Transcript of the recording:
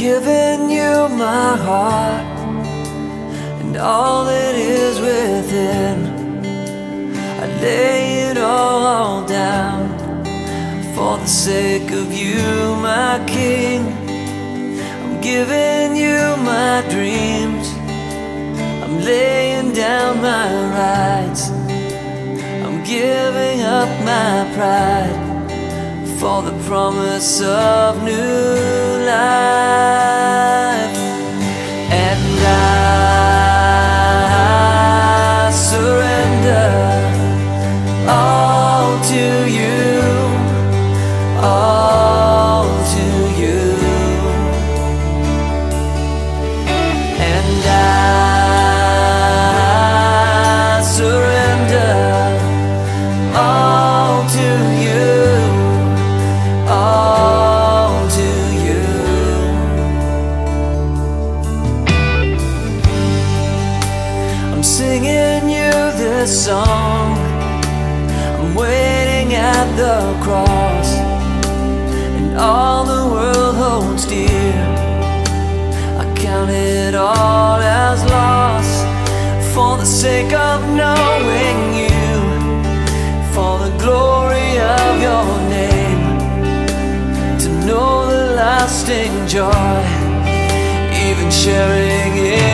giving you my heart and all that is within. I lay it all down for the sake of you, my King. I'm giving you my dreams, I'm laying down my rights, I'm giving up my pride for the promise of new life. And I surrender all to you, all to you. And I surrender all to you, all to you. I'm singing you this song, I'm waiting at the cross, and all the world holds dear. I count it all as loss for the sake of knowing you, for the glory of your name, to know the lasting joy, even sharing it.